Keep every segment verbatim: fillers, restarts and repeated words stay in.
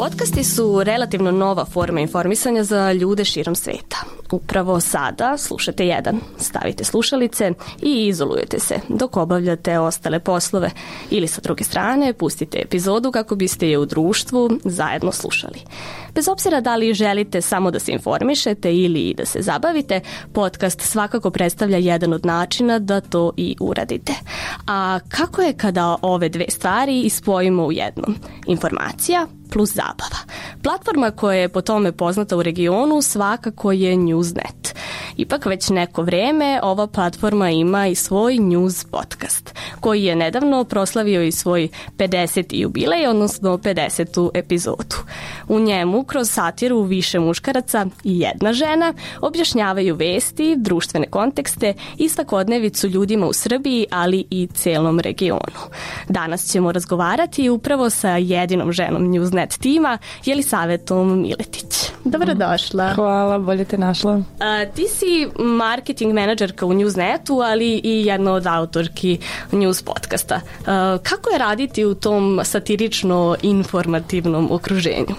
Podcasti su relativno nova forma informisanja za ljude širom sveta. Upravo sada slušate jedan, stavite slušalice i izolujete se dok obavljate ostale poslove ili sa druge strane pustite epizodu kako biste je u društvu zajedno slušali. Bez obzira da li želite samo da se informišete ili da se zabavite, podcast svakako predstavlja jedan od načina da to i uradite. A kako je kada ove dve stvari ispojimo u jednom? Informacija plus zabava. Platforma koja je po tome poznata u regionu svakako je Newsnet. Ipak već neko vreme ova platforma ima i svoj news podcast, koji je nedavno proslavio i svoj pedeseti jubilej, odnosno pedesetu epizodu. U njemu, kroz satiru više muškaraca i jedna žena, objašnjavaju vesti, društvene kontekste i svakodnevicu ljudima u Srbiji, ali i celom regionu. Danas ćemo razgovarati upravo sa jedinom ženom Newsnet tima, Jelisavetom Miletić. Dobrodošla. Hvala, bolje te našla. A, ti si marketing menadžerka u Newsnetu, ali i jedna od autorki news podcasta. A, kako je raditi u tom satirično-informativnom okruženju?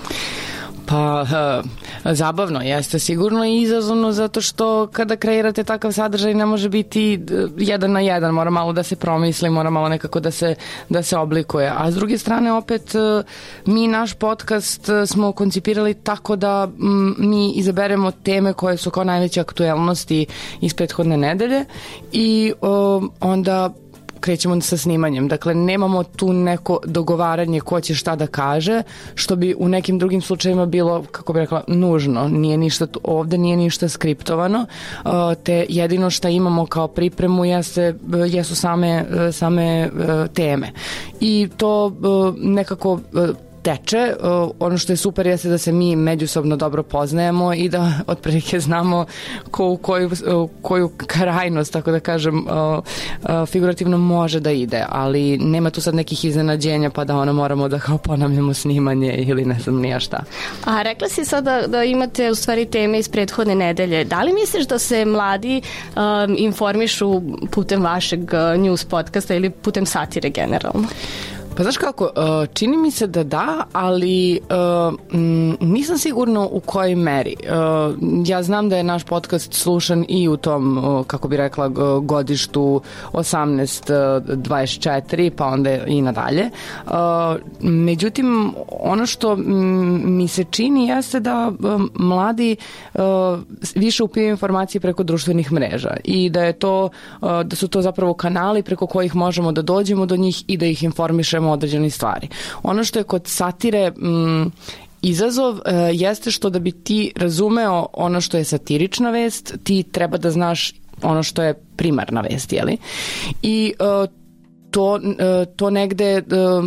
Pa, uh, zabavno jeste sigurno i izazovno zato što kada kreirate takav sadržaj ne može biti jedan na jedan, mora malo da se promisli, mora malo nekako da se, da se oblikuje. A s druge strane opet uh, mi naš podcast smo koncipirali tako da m, mi izaberemo teme koje su kao najveće aktuelnosti iz prethodne nedelje i uh, onda krećemo sa snimanjem. Dakle, nemamo tu neko dogovaranje ko će šta da kaže, što bi u nekim drugim slučajima bilo, kako bih rekla, nužno. Nije ništa, ovde nije ništa skriptovano, te jedino što imamo kao pripremu jeste, jesu same, same teme. I to nekako teče. Ono što je super jeste da se mi međusobno dobro poznajemo i da otprilike znamo ko u koju, koju krajnost, tako da kažem, figurativno može da ide, ali nema tu sad nekih iznenađenja pa da ono moramo da kao ponavljamo snimanje ili ne znam nija šta. A rekla si sada da imate u stvari teme iz prethodne nedelje. Da li misliš da se mladi um, informišu putem vašeg news podcasta ili putem satire generalno? Pa znaš kako, čini mi se da da, ali uh, nisam sigurna u kojoj meri. Uh, ja znam da je naš podcast slušan i u tom, uh, kako bi rekla, godištu osamnaest dvadeset četiri, pa onda i nadalje. Uh, međutim, ono što mi se čini jeste da um, mladi uh, više upijaju informacije preko društvenih mreža i da je to, uh, da su to zapravo kanali preko kojih možemo da dođemo do njih i da ih informišemo određene stvari. Ono što je kod satire m, izazov e, jeste što da bi ti razumeo ono što je satirična vest, ti treba da znaš ono što je primarna vest, jeli? I e, to, to negde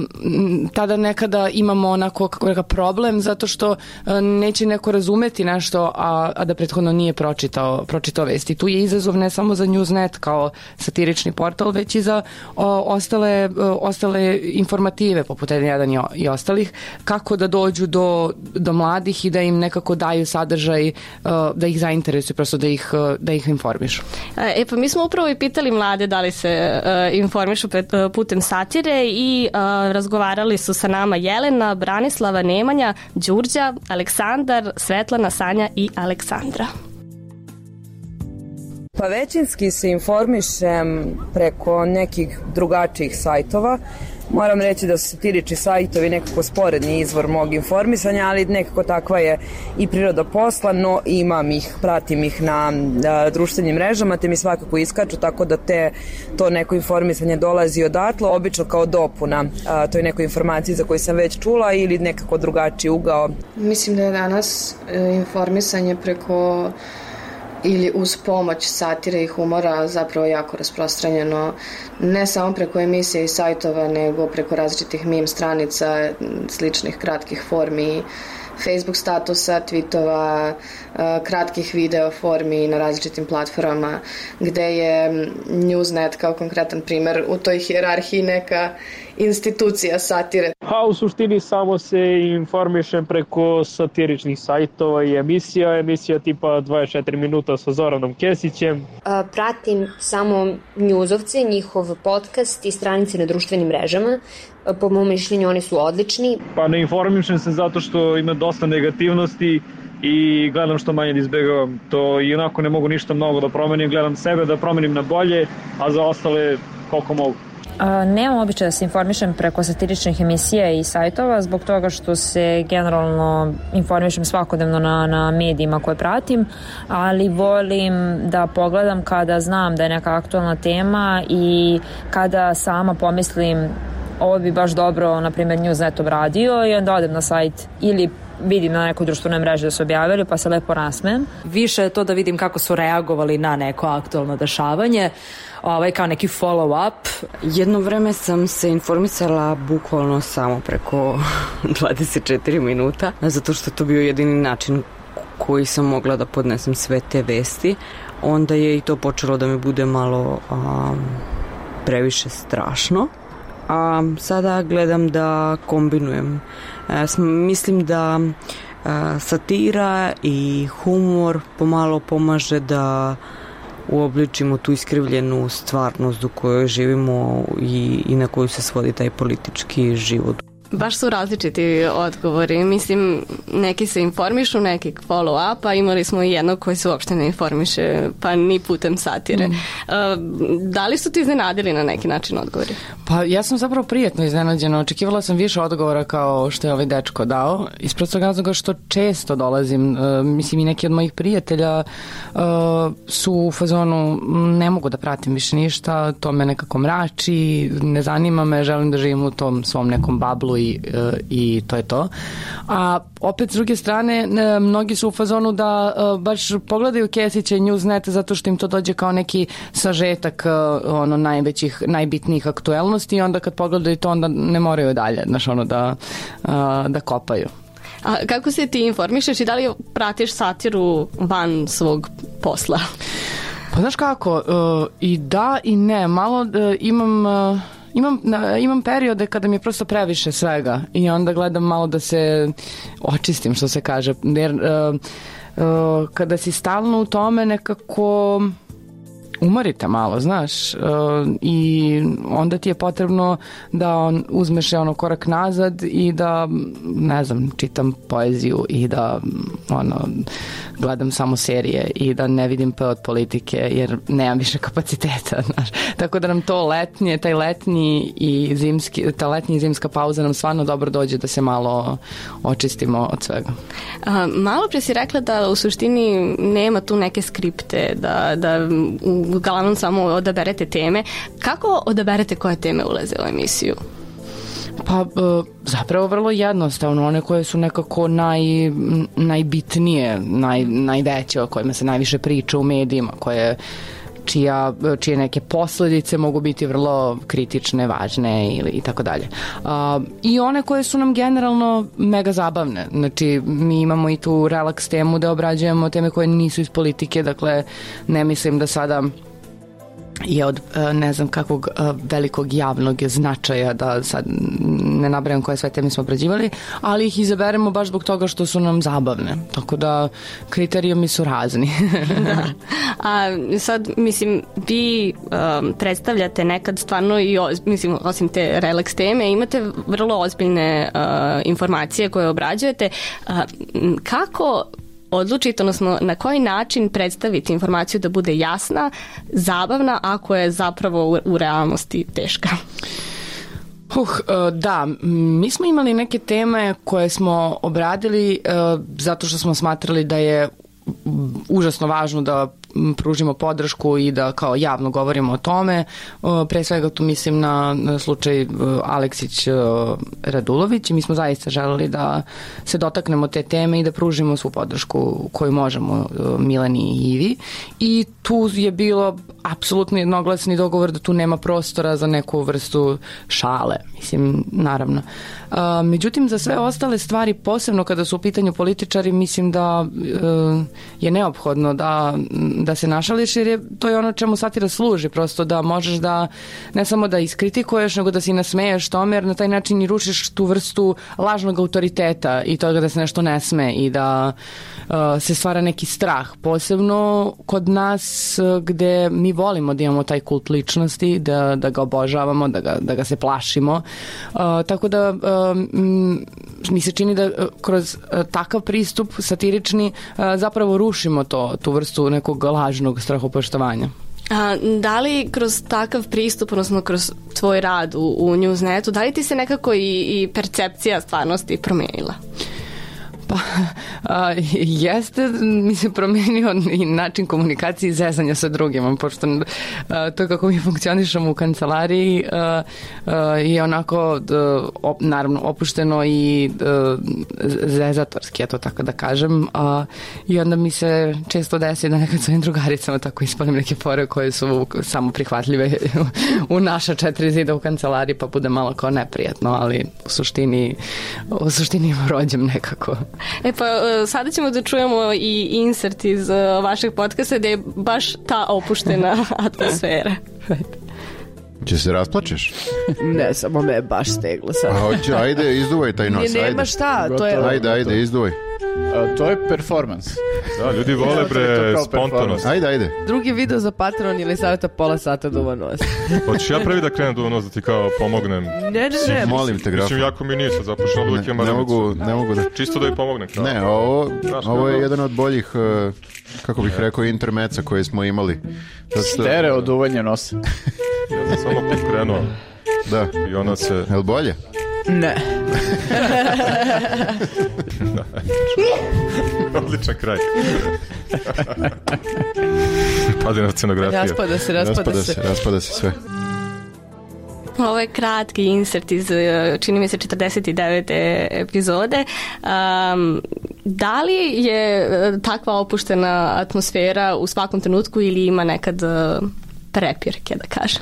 tada nekada imamo onako kako reka problem zato što neće neko razumeti nešto a, a da prethodno nije pročitao, pročitao vesti. Tu je izazov ne samo za Newsnet kao satirični portal, već i za o, ostale, ostale informative poput N jedan i, i ostalih, kako da dođu do, do mladih i da im nekako daju sadržaj, da ih zainteresuju, prosto da ih, da ih informišu. E pa mi smo upravo i pitali mlade da li se uh, informišu pred putem satire i uh, razgovarali su sa nama Jelena, Branislava, Nemanja, Đurđa, Aleksandar, Svetlana, Sanja i Aleksandra. Pa većinski se informišem preko nekih drugačijih sajtova. Moram reći da su satirični sajtovi nekako sporedni izvor mog informisanja, ali nekako takva je i priroda posla, no imam ih, pratim ih na, na društvenim mrežama, te mi svakako iskaču, tako da te, to neko informisanje dolazi odatle, obično kao dopuna a, toj nekoj informaciji za koju sam već čula ili nekako drugačiji ugao. Mislim da je danas e, informisanje preko ili uz pomoć satire i humora zapravo jako rasprostranjeno, ne samo preko emisije i sajtova, nego preko različitih meme stranica, sličnih kratkih formi, Facebook statusa, tweetova, kratkih video formi na različitim platformama, gde je Newsnet kao konkretan primer u toj hijerarhiji neka institucija satire. Pa u suštini samo se informišem preko satiričnih sajtova i emisija, emisija tipa dvadeset četiri minuta sa Zoranom Kesićem. Pratim samo njuzovce, njihov podcast i stranice na društvenim mrežama. Po mom mišljenju oni su odlični. Pa ne informišem se zato što ima dosta negativnosti i gledam što manje da izbegavam. To i onako ne mogu ništa mnogo da promenim, gledam sebe da promenim na bolje, a za ostale koliko mogu. A, nemam običaj da se informišem preko satiričnih emisija i sajtova zbog toga što se generalno informišem svakodnevno na, na medijima koje pratim, ali volim da pogledam kada znam da je neka aktualna tema i kada sama pomislim ovo bi baš dobro, na primjer, Newsnet obradio i onda odem na sajt ili vidim na nekoj društvenoj mreži da su objavili pa se lepo nasmem. Više je to da vidim kako su reagovali na neko aktualno dešavanje, ovaj, kao neki follow up. Jedno vreme sam se informisala bukvalno samo preko dvadeset četiri minuta, zato što to bio jedini način koji sam mogla da podnesem sve te vesti. Onda je i to počelo da mi bude malo um, previše strašno. A sada gledam da kombinujem. E, mislim da e, satira i humor pomalo pomaže da uobličimo tu iskrivljenu stvarnost u kojoj živimo i, i na koju se svodi taj politički život. Baš su različiti odgovori. Mislim, neki se informišu, neki follow up, a imali smo i jednog koji se uopšte ne informiše, pa ni putem satire. Mm. Uh, da li su ti iznenadili na neki način odgovori? Pa ja sam zapravo prijatno iznenađena. Očekivala sam više odgovora kao što je ovaj dečko dao. Iz prostog razloga što često dolazim, uh, mislim i neki od mojih prijatelja uh, su u fazonu ne mogu da pratim više ništa, to me nekako mrači, ne zanima me, želim da živim u tom svom nekom bablu i, i to je to. A opet s druge strane mnogi su u fazonu da baš pogledaju Kesića i Newsnet zato što im to dođe kao neki sažetak ono najvećih, najbitnijih aktuelnosti i onda kad pogledaju to onda ne moraju dalje, znaš, ono da, da kopaju. A kako se ti informišeš i da li pratiš satiru van svog posla? Pa znaš kako, i da i ne, malo imam... Imam, imam periode kada mi je prosto previše svega i onda gledam malo da se očistim, što se kaže, jer uh, uh, kada si stalno u tome nekako umorite malo, znaš, uh, i onda ti je potrebno da on, uzmeš ono korak nazad i da, ne znam, čitam poeziju i da ono, gledam samo serije i da ne vidim pe od politike jer nemam više kapaciteta, znaš. Tako da nam to letnje, taj letnji i zimski, ta letnja i zimska pauza nam stvarno dobro dođe da se malo očistimo od svega. A, malo pre si rekla da u suštini nema tu neke skripte, da, da uglavnom samo odaberete teme. Kako odaberete koje teme ulaze u emisiju? Pa zapravo vrlo jednostavno, one koje su nekako naj, najbitnije, naj, najveće, o kojima se najviše priča u medijima, koje čija, čije neke posledice mogu biti vrlo kritične, važne ili i tako dalje. I one koje su nam generalno mega zabavne. Znači, mi imamo i tu relaks temu da obrađujemo teme koje nisu iz politike, dakle, ne mislim da sada je od ne znam kakvog velikog javnog značaja da sad ne nabrajam koje sve teme smo obrađivali, ali ih izaberemo baš zbog toga što su nam zabavne. Tako da kriterijumi su razni. Da. A sad, mislim, vi um, predstavljate nekad stvarno i, mislim, osim te relaks teme, imate vrlo ozbiljne uh, informacije koje obrađujete. Uh, kako odlučite, odnosno na koji način predstaviti informaciju da bude jasna, zabavna, ako je zapravo u, u realnosti teška? Uh, da, mi smo imali neke teme koje smo obradili uh, zato što smo smatrali da je užasno važno da pružimo podršku i da kao javno govorimo o tome. Pre svega tu mislim na, na slučaj Aleksić-Radulović i mi smo zaista želeli da se dotaknemo te teme i da pružimo svu podršku koju možemo Mileni i Ivi. I tu je bilo apsolutno jednoglasni dogovor da tu nema prostora za neku vrstu šale. Mislim, naravno. A, međutim, za sve ostale stvari, posebno kada su u pitanju političari, mislim da e, je neophodno da da se našališ, jer je, to je ono čemu satira služi, prosto da možeš da ne samo da iskritikuješ, nego da se i nasmeješ tome, jer na taj način i rušiš tu vrstu lažnog autoriteta i toga da se nešto ne sme i da uh, se stvara neki strah, posebno kod nas gde mi volimo da imamo taj kult ličnosti, da, da ga obožavamo, da ga, da ga se plašimo. Uh, tako da um, mi se čini da kroz uh, takav pristup satirični uh, zapravo rušimo to, tu vrstu nekog lažnog strahopoštovanja. A, da li kroz takav pristup, odnosno kroz tvoj rad u, u Newsnetu, da li ti se nekako i, i percepcija stvarnosti promijenila? Pa, a, jeste, mi se promenio i način komunikacije i zezanja sa drugima, pošto a, to kako mi funkcionišemo u kancelariji a, a, je onako a, op, naravno opušteno i a, zezatorski, eto tako da kažem, a, i onda mi se često desi da nekad svojim drugaricama tako ispalim neke fore koje su samo prihvatljive u naša četiri zida u kancelariji, pa bude malo kao neprijatno, ali u suštini u suštini rođem nekako. E pa sada ćemo da čujemo i insert iz vašeg podcasta gde je baš ta opuštena atmosfera. Će se rasplačeš? Ne, samo me je baš steglo sad. A hoće, ajde, izduvaj taj nos, ajde. Nema šta, to je... Ajde, ajde, izduvaj. A, to je performans. Da, ljudi vole bre spontanost. Ajde, ajde. Drugi video za Patreon ili savjeta pola sata duva nos. Hoćeš ja prvi da krenem duva nos da ti kao pomognem? Ne, ne, ne. Molim te, graf. Mislim, jako mi nisu, započnem uvijek ima ne, ne mogu, ne mogu da... Čisto da joj pomognem. Kao. Ne, ovo, ovo je jedan od boljih, kako bih rekao, intermeca koje smo imali. Što... Stereo duvanje nosa. Ja sam samo pokrenuo. Da. I ona se... Je li bolje? Ne. Odličan kraj. Padi na scenografiju. Raspada se, raspada, raspada se. se. Raspada se sve. Ovo je kratki insert iz, čini mi se, četrdeset devete epizode. Um, da li je takva opuštena atmosfera u svakom trenutku ili ima nekad prepirke, da kažem?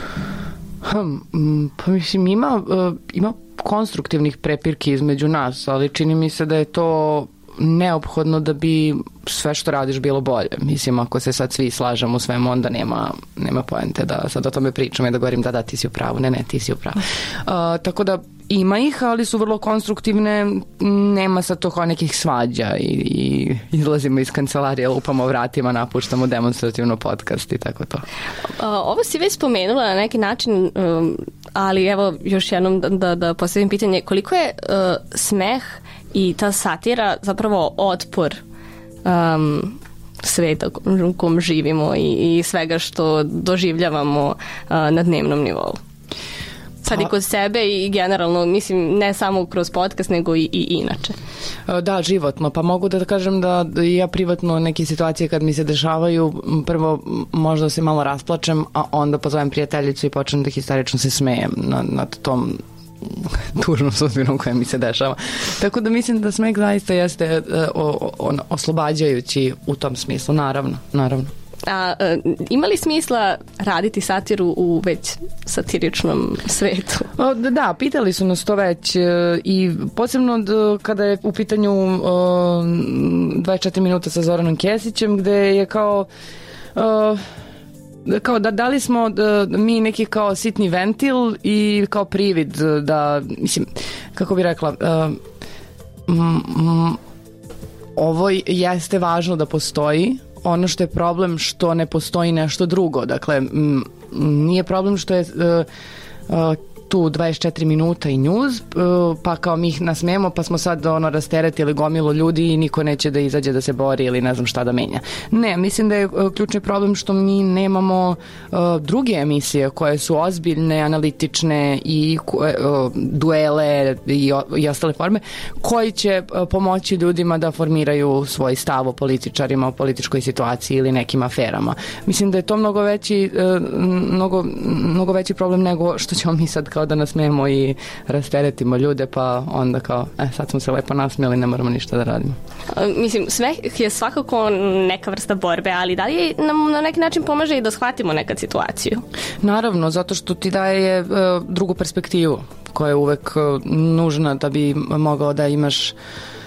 Hmm, pa mislim, ima, ima konstruktivnih prepirki između nas, ali čini mi se da je to neophodno da bi sve što radiš bilo bolje. Mislim, ako se sad svi slažemo u svemu, onda nema, nema poente da sad o tome pričam i da govorim da da, ti si u pravu, ne, ne, ti si u pravu. Uh, tako da ima ih, ali su vrlo konstruktivne, nema sad to kao nekih svađa i, i izlazimo iz kancelarije, lupamo vratima, napuštamo demonstrativno podcast i tako to. Ovo si već spomenula na neki način, ali evo još jednom da, da postavim pitanje, koliko je uh, smeh i ta satira zapravo otpor um, sveta u kom živimo i, i svega što doživljavamo uh, na dnevnom nivou? Sad i kod sebe i generalno, mislim, ne samo kroz podcast, nego i, i inače. Da, životno. Pa mogu da kažem da ja privatno neke situacije kad mi se dešavaju, prvo možda se malo rasplačem, a onda pozovem prijateljicu i počnem da histerično se smejem nad, nad tom tužnom sudbinom koja mi se dešava. Tako da mislim da smeh zaista jeste o, o, oslobađajući u tom smislu, naravno, naravno. A e, ima li smisla raditi satiru u već satiričnom svetu? O, da, pitali su nas to već e, i posebno d, kada je u pitanju e, dvadeset četiri minuta sa Zoranom Kesićem, gde je kao e, kao da dali smo da, mi neki kao sitni ventil i kao privid da, mislim, kako bi rekla, e, m, m, ovo jeste važno da postoji. Ono što je problem što ne postoji nešto drugo. Dakle, m, nije problem što je uh, uh, tu dvadeset četiri minuta i news, uh, pa kao mi ih nasmemo, pa smo sad ono rasteretili gomilu ljudi i niko neće da izađe da se bori ili ne znam šta da menja. Ne, mislim da je uh, ključni problem što mi nemamo uh, druge emisije koje su ozbiljne, analitične i uh, duele i, i ostale forme koji će uh, pomoći ljudima da formiraju svoj stav o političarima, o političkoj situaciji ili nekim aferama. Mislim da je to mnogo veći uh, mnogo, mnogo veći problem nego što ćemo mi sad kao da nasmijemo i rasteretimo ljude, pa onda kao, e, sad smo se lepo nasmijeli, ne moramo ništa da radimo. Mislim, sve je svakako neka vrsta borbe, ali da li nam na neki način pomaže i da shvatimo nekad situaciju? Naravno, zato što ti daje uh, drugu perspektivu koja je uvek uh, nužna da bi mogao da imaš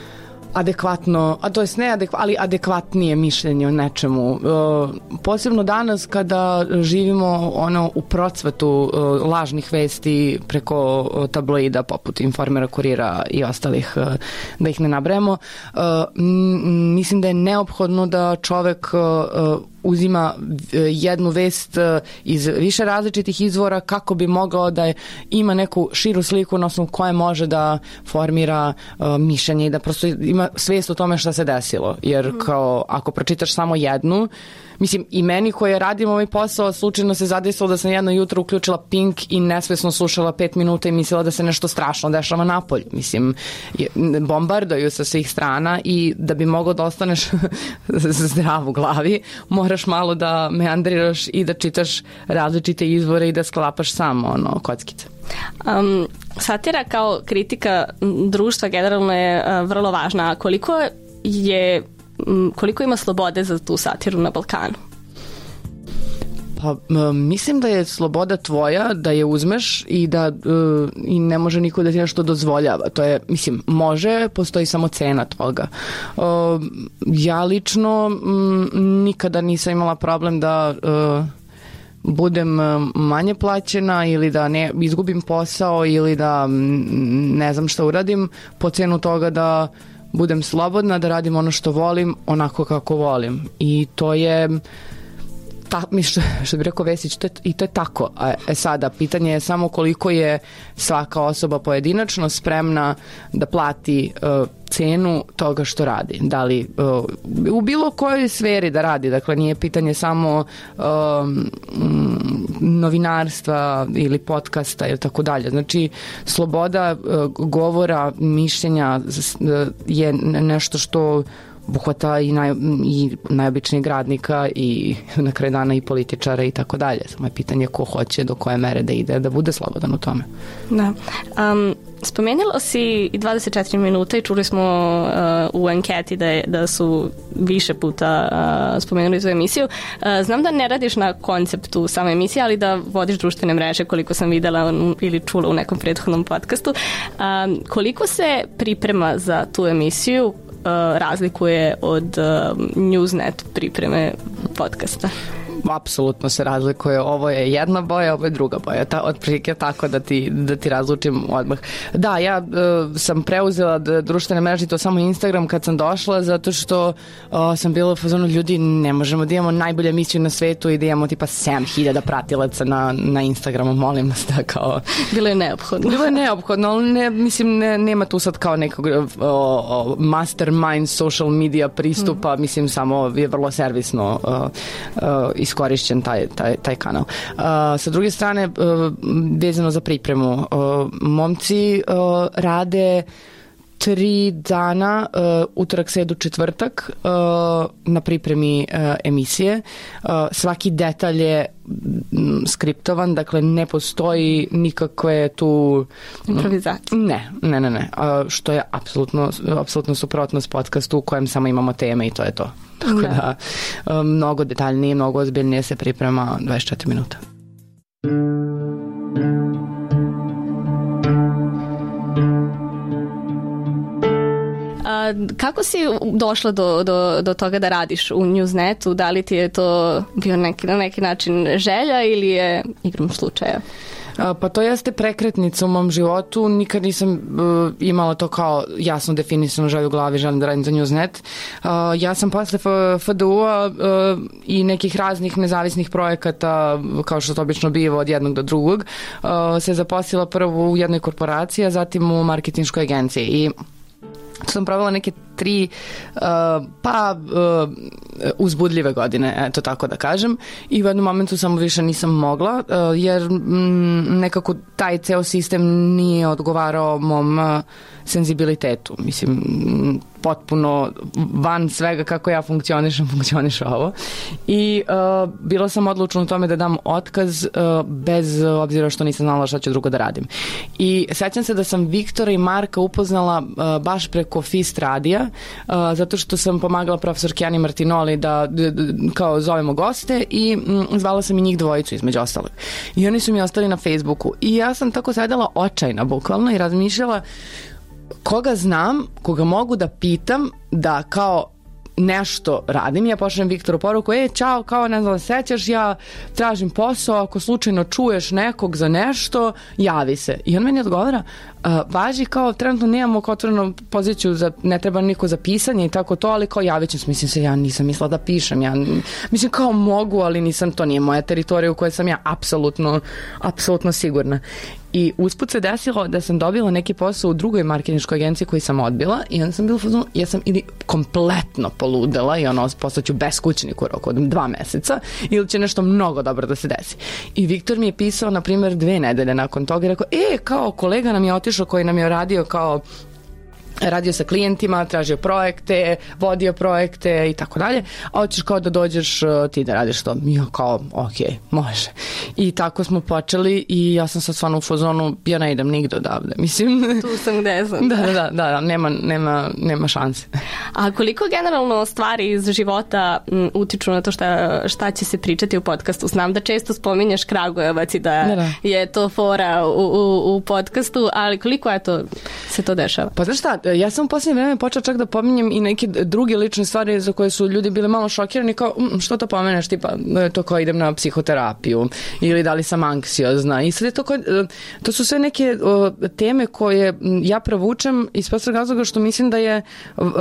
adekvatno, a to jest ne adekvatno, ali adekvatnije mišljenje o nečemu. Uh, posebno danas kada živimo ono u procvatu uh, lažnih vesti preko uh, tabloida poput Informera, Kurira i ostalih, uh, da ih ne nabrajamo, uh, m- mislim da je neophodno da čovek uh, uzima jednu vest iz više različitih izvora kako bi mogao da ima neku širu sliku na osnovu koje može da formira uh, mišljenje i da prosto ima svest o tome šta se desilo. Jer kao ako pročitaš samo jednu, mislim i meni koja radim ovaj posao slučajno se zadesilo da sam jedno jutro uključila Pink i nesvesno slušala pet minuta i mislila da se nešto strašno dešava napolju. Mislim, bombardaju sa svih strana i da bi mogao da ostaneš zdrav u glavi, moraš malo da meandriraš i da čitaš različite izvore i da sklapaš samo ono, kockice. Um, satira kao kritika društva generalno je uh, vrlo važna. Koliko je koliko ima slobode za tu satiru na Balkanu? Pa mislim da je sloboda tvoja da je uzmeš i da uh, i ne može niko da ti nešto dozvoljava. To je, mislim, može, postoji samo cena toga. Uh, ja lično m, nikada nisam imala problem da uh, budem manje plaćena ili da ne izgubim posao ili da ne znam šta uradim po cenu toga da budem slobodna, da radim ono što volim, onako kako volim. I to je, ta, što, što bi rekao Vesić, to je, i to je tako. A e, sada, pitanje je samo koliko je svaka osoba pojedinačno spremna da plati uh, cenu toga što radi. Da li uh, u bilo kojoj sferi da radi. Dakle, nije pitanje samo uh, novinarstva ili podcasta ili tako dalje. Znači, sloboda uh, govora, mišljenja uh, je nešto što obuhvata i, naj, i najobičnijeg radnika i na kraju dana i političara i tako dalje. Samo je pitanje ko hoće do koje mere da ide, da bude slobodan u tome. Da. Um, spomenula si i dvadeset četiri minuta i čuli smo uh, u anketi da, je, da su više puta uh, spomenuli za emisiju. Uh, znam da ne radiš na konceptu same emisije, ali da vodiš društvene mreže koliko sam videla ili čula u nekom prethodnom podcastu. Um, koliko se priprema za tu emisiju razlikuje od uh, Newsnet pripreme podcasta? Apsolutno se razlikuje. Ovo je jedna boja, ovo je druga boja. Ta, otprilike tako da ti, da ti razlučim odmah. Da, ja uh, sam preuzela društvene mreže, to samo Instagram kad sam došla, zato što uh, sam bila u fazonu ljudi, ne možemo da imamo najbolju emisiju na svetu i da imamo tipa sedam hiljada pratilaca na, na Instagramu, molim nas da kao... Bilo je neophodno. Bilo je neophodno, ali ne, mislim, ne, nema tu sad kao nekog uh, uh, mastermind social media pristupa, mm. mislim, samo je vrlo servisno uh, uh, iskorišćen taj, taj, taj kanal. Uh, sa druge strane, uh, vezano za pripremu, uh, momci uh, rade tri dana, uh, utorak, sredu, četvrtak uh, na pripremi uh, emisije. Uh, svaki detalj je m, skriptovan, dakle ne postoji nikakve tu... Improvizacije. Ne, ne, ne, ne. Uh, što je apsolutno, apsolutno suprotno s podcastu u kojem samo imamo teme i to je to. Tako da, da mnogo detaljnije, mnogo ozbiljnije se priprema dvadeset četiri minuta. A, kako si došla do, do, do toga da radiš u Newsnetu? Da li ti je to bio neki, na neki način želja ili je igrom slučaja? Pa to jeste prekretnica u mom životu. Nikad nisam uh, imala to kao jasno definisano želju u glavi, želim da radim za Newsnet. Uh, ja sam posle F D U-a uh, i nekih raznih nezavisnih projekata, kao što to obično biva od jednog do drugog, uh, se zaposlila prvo u jednoj korporaciji, a zatim u marketinškoj agenciji. I sam pravila neke tri uh, pa uh, uzbudljive godine, eto tako da kažem, i u jednom momentu samo više nisam mogla uh, jer mm, nekako taj ceo sistem nije odgovarao mom uh, senzibilitetu. Mislim, potpuno van svega kako ja funkcionišem, funkcioniš ovo. I uh, bila sam odlučna u tome da dam otkaz uh, bez obzira što nisam znala šta ću drugo da radim. I sećam se da sam Viktora i Marka upoznala uh, baš preko Fist radija, uh, zato što sam pomagala profesorki Ani Martinoli da d, d, kao zovemo goste i m, zvala sam i njih dvojicu između ostalog. I oni su mi ostali na Facebooku. I ja sam tako sedela očajna bukvalno i razmišljala koga znam, koga mogu da pitam da kao nešto radim, ja pošaljem Viktoru poruku, e, čao, kao ne znam, sećaš, ja tražim posao, ako slučajno čuješ nekog za nešto, javi se. I on meni odgovara, uh, važi kao, trenutno nemamo kao otvorenu poziciju, za, ne treba niko za pisanje i tako to, ali kao javit ću se, mislim se, ja nisam mislila da pišem, ja, mislim kao mogu, ali nisam, to nije moja teritorija u kojoj sam ja apsolutno, apsolutno sigurna. I usput se desilo da sam dobila neki posao u drugoj marketinškoj agenciji koji sam odbila i onda sam bila fazonu, ja sam ili kompletno poludela i ono, postaću beskućnik u roku od dva meseca ili će nešto mnogo dobro da se desi. I Viktor mi je pisao, na primjer, dve nedelje nakon toga i rekao, e, kao kolega nam je otišao koji nam je radio kao radio sa klijentima, tražio projekte, vodio projekte i tako dalje, a hoćeš kao da dođeš ti da radiš to. Ja kao, ok, može. I tako smo počeli i ja sam sad stvarno u fazonu, ja ne idem nigde odavde. Mislim, tu sam gde sam. Da, da, da, da, nema, nema, nema šanse. A koliko generalno stvari iz života m, utiču na to šta, šta će se pričati u podcastu? Znam da često spominješ Kragujevac i da, da, da. je to fora u, u, u podcastu, ali koliko je to, se to dešava? Pa znaš šta, ja sam u posljednje vreme počela čak da pominjem i neke druge lične stvari za koje su ljudi bili malo šokirani, kao mm, što to pomeneš, tipa to kao idem na psihoterapiju ili da li sam anksiozna i sad je to kao, to su sve neke o, teme koje ja provučem iz prostog razloga što mislim da je o,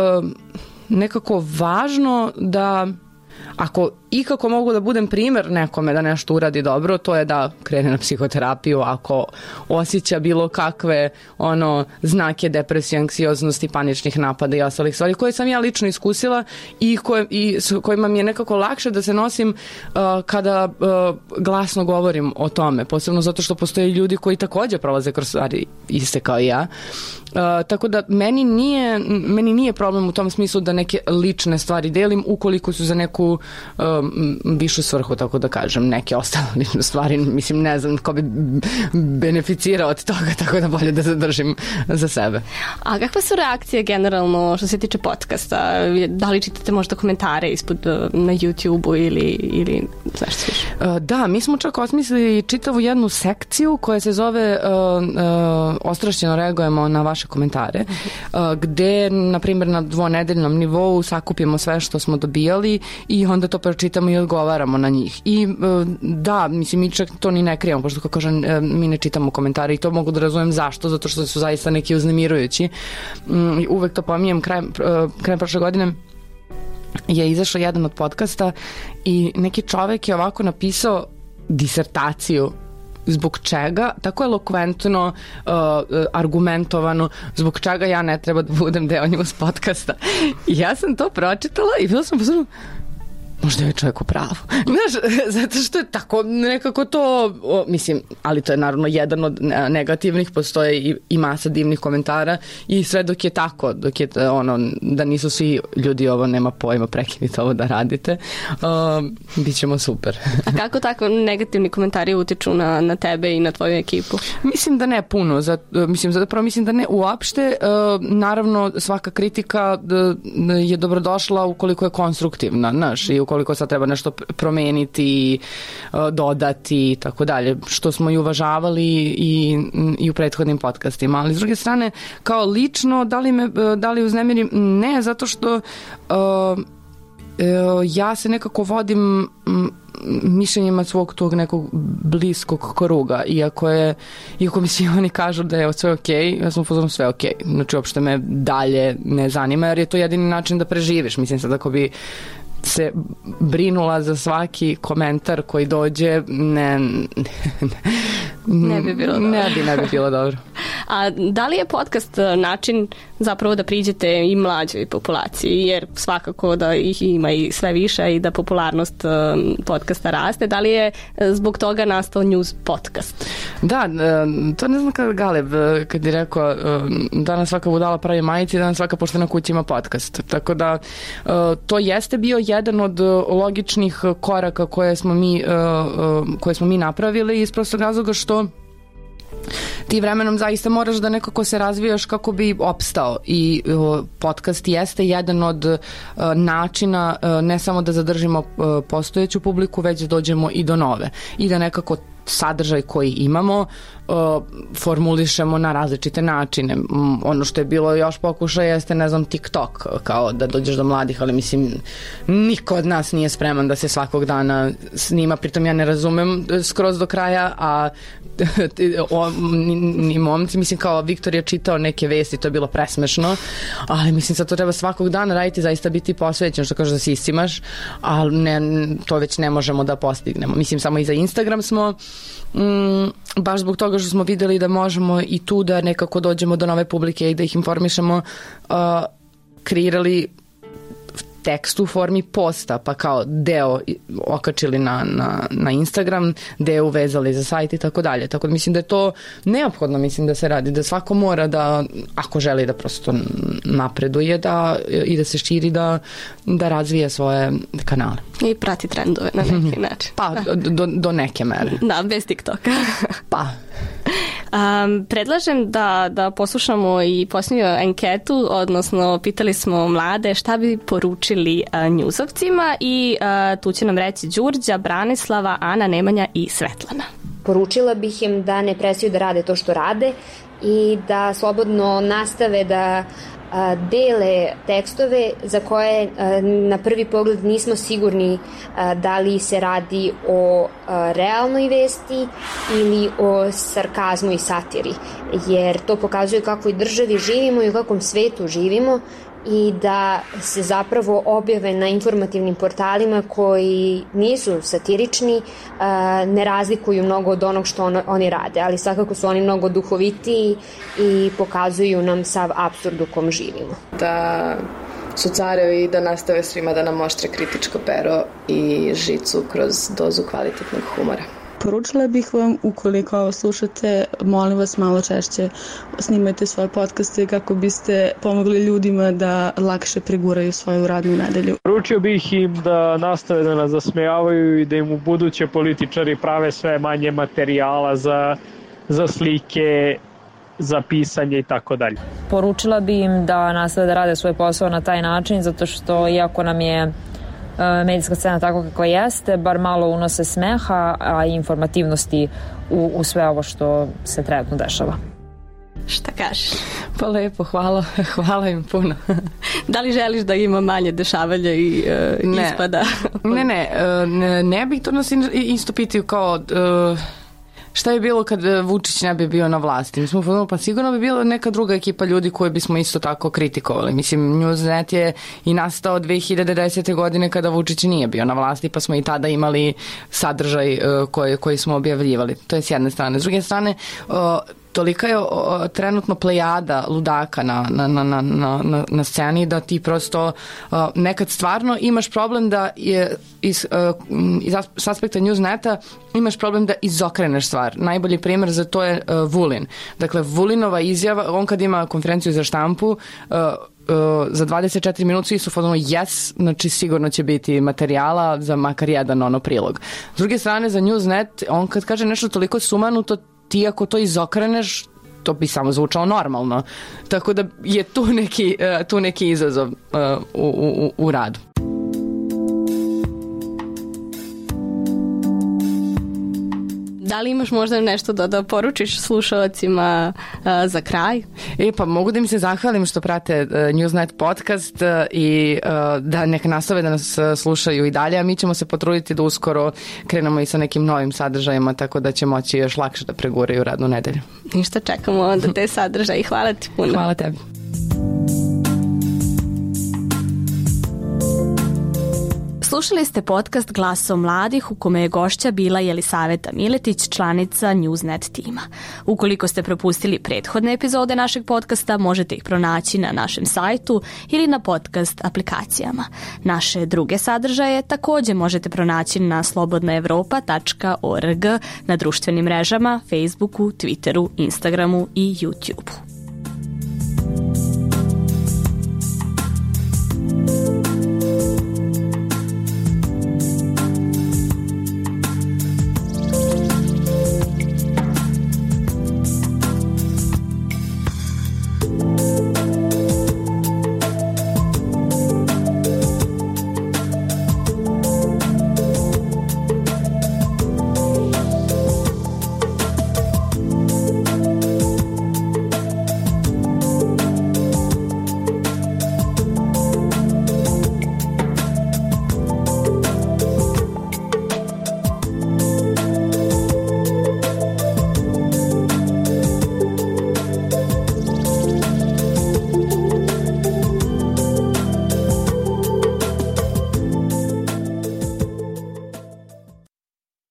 nekako važno da ako ikako mogu da budem primer nekome da nešto uradi dobro, to je da krene na psihoterapiju ako osjeća bilo kakve ono znake depresije, anksioznosti, paničnih napada i ostalih stvari koje sam ja lično iskusila i, koje, i s kojima mi je nekako lakše da se nosim uh, kada uh, glasno govorim o tome, posebno zato što postoje ljudi koji takođe prolaze kroz stvari iste kao i ja. Uh, tako da meni nije, meni nije problem u tom smislu da neke lične stvari delim ukoliko su za neku um, višu svrhu, tako da kažem, neke ostale lične stvari, mislim, ne znam ko bi beneficirao od toga, tako da bolje da zadržim za sebe. A kakve su reakcije generalno što se tiče podcasta? Da li čitate možda komentare ispod na YouTube-u ili, ili zašto više? Uh, da, mi smo čak osmislili čitavu jednu sekciju koja se zove uh, uh, Ostrašćeno reagujemo na vaše komentare, uh, gde, na primjer, na dvonedeljnom nivou sakupimo sve što smo dobijali i onda to pročitamo i odgovaramo na njih. I uh, da, mislim, mi čak to ni ne krijemo, pošto kako kažem, uh, mi ne čitamo komentare i to mogu da razumem zašto, zato što su zaista neki uznemirujući. Um, uvek to pominjem, krajem, uh, krajem prošle godine je izašao jedan od podcasta i neki čovek je ovako napisao disertaciju zbog čega, tako elokventno, uh, argumentovano, zbog čega ja ne treba da budem deo news podcasta. I ja sam to pročitala i bila sam poslušala, možda je čovjek u pravu. Znaš, zato što je tako nekako to, o, mislim, ali to je naravno jedan od negativnih, postoje i, i masa divnih komentara i sve dok je tako, dok je ono, da nisu svi ljudi ovo, nema pojma, prekinite ovo da radite, um, bit ćemo super. A kako tako negativni komentari utiču na, na tebe i na tvoju ekipu? Mislim da ne puno, za, mislim, zapravo mislim da ne uopšte, uh, naravno svaka kritika uh, je dobrodošla ukoliko je konstruktivna, znaš, i ukoliko sad treba nešto promeniti, dodati i tako dalje, što smo i uvažavali i, i u prethodnim podcastima. Ali s druge strane, kao lično, da li me da li uznemirim? Ne, zato što uh, ja se nekako vodim mišljenjima svog tog nekog bliskog kruga, iako je iako mi svi oni kažu da je sve okej, ja sam upozorom sve okej, znači uopšte me dalje ne zanima, jer je to jedini način da preživiš. Mislim sad ako bi se brinula za svaki komentar koji dođe, ne ne, ne bi bilo dobro. Ne bi, ne bi bilo dobro. A da li je podcast način zapravo da priđete i mlađoj populaciji, jer svakako da ih ima i sve više i da popularnost podcasta raste, da li je zbog toga nastao news podcast? Da, to ne znam kada Galeb kad je rekao danas svaka budala pravi majici, danas svaka poštena kuća ima podcast, tako da to jeste bio jedan od logičnih koraka koje smo mi, koje smo mi napravili iz prostog razloga što ti vremenom zaista moraš da nekako se razvijaš kako bi opstao i uh, podcast jeste jedan od uh, načina uh, ne samo da zadržimo uh, postojeću publiku, već da dođemo i do nove i da nekako sadržaj koji imamo uh, formulišemo na različite načine. Um, ono što je bilo još pokušaj jeste, ne znam, TikTok, kao da dođeš do mladih, ali mislim, niko od nas nije spreman da se svakog dana snima, pritom ja ne razumem skroz do kraja, a o, ni, ni momci, mislim, kao Viktor je čitao neke vesti, to je bilo presmešno, ali mislim sad to treba svakog dana raditi, zaista biti posvećen, što kaže da se isimaš, ali ne, to već ne možemo da postignemo. Mislim, samo i za Instagram smo mm, baš zbog toga što smo videli da možemo i tu da nekako dođemo do nove publike i da ih informišemo, uh, kreirali tekst u formi posta, pa kao deo okačili na, na, na Instagram, deo uvezali za sajt i tako dalje. Tako da mislim da je to neophodno, mislim da se radi, da svako mora da, ako želi da prosto napreduje da, i da se širi, da, da razvija svoje kanale. I prati trendove na neki način. Pa, do, do neke mere. Da, bez TikToka. Pa. Um, predlažem da, da poslušamo i posljednju anketu, odnosno pitali smo mlade šta bi poručili uh, njuzovcima i uh, tu će nam reći Đurđa, Branislava, Ana, Nemanja i Svetlana. Poručila bih im da ne prestaju da rade to što rade i da slobodno nastave da a, dele tekstove za koje a, na prvi pogled nismo sigurni a, da li se radi o a, realnoj vesti ili o sarkazmu i satiri, jer to pokazuje kakvoj državi živimo i u kakvom svetu živimo i da se zapravo objave na informativnim portalima koji nisu satirični, ne razlikuju mnogo od onog što on, oni rade, ali svakako su oni mnogo duhovitiji i pokazuju nam sav apsurd u kom živimo. Da su carevi i da nastave svima da nam oštre kritičko pero i žicu kroz dozu kvalitetnog humora. Poručila bih vam, ukoliko ovo slušate, molim vas malo češće snimajte svoje podcaste kako biste pomogli ljudima da lakše preguraju svoju radnu nedelju. Poručio bih im da nastave da nas zasmejavaju i da im u buduće političari prave sve manje materijala za, za slike, za pisanje i tako dalje. Poručila bi im da nastave da rade svoj posao na taj način, zato što iako nam je medijska scena tako kako jeste, bar malo unose smeha, a i informativnosti u, u sve ovo što se trenutno dešava. Šta kažeš? Pa lepo, hvala, hvala im puno. Da li želiš da ima manje dešavanja i uh, ne. ispada? Ne, ne, ne, ne bih to nas isto pitaju kao uh, šta je bilo kad Vučić ne bi bio na vlasti. Mi smo ponovno, pa sigurno bi bila neka druga ekipa ljudi koje bismo isto tako kritikovali. Mislim, Newsnet je i nastao dve hiljade desete. godine kada Vučić nije bio na vlasti, pa smo i tada imali sadržaj uh, koji, koji smo objavljivali. To je s jedne strane. S druge strane, uh, tolika je o, trenutno plejada ludaka na, na, na, na, na, na sceni da ti prosto uh, nekad stvarno imaš problem da je iz, uh, iz aspekta Newsneta imaš problem da izokreneš stvar. Najbolji primjer za to je uh, Vulin. Dakle, Vulinova izjava, on kad ima konferenciju za štampu, uh, Uh, za dvadeset četiri minuta su fotonu yes, znači sigurno će biti materijala za makar jedan ono prilog. S druge strane, za Newsnet, on kad kaže nešto toliko sumanuto, ti ako to izokreneš, to bi samo zvučalo normalno. Tako da je tu neki, uh, tu neki izazov uh, u, u, u radu. Da li imaš možda nešto da, da poručiš slušalacima uh, za kraj? E, pa mogu da im se zahvalim što prate uh, Newsnet podcast uh, i uh, da neka nastave da nas uh, slušaju i dalje, a mi ćemo se potruditi da uskoro krenemo i sa nekim novim sadržajima, tako da će moći još lakše da preguraju radnu nedelju. Ništa, čekamo onda te sadržaje i hvala ti puno. Hvala tebi. Slušali ste podcast Glaso mladih u kome je gošća bila Jelisaveta Miletić, članica Newsnet tima. Ukoliko ste propustili prethodne epizode našeg podcasta, možete ih pronaći na našem sajtu ili na podcast aplikacijama. Naše druge sadržaje također možete pronaći na slobodna evropa tačka org, na društvenim mrežama, Facebooku, Twitteru, Instagramu i YouTubeu.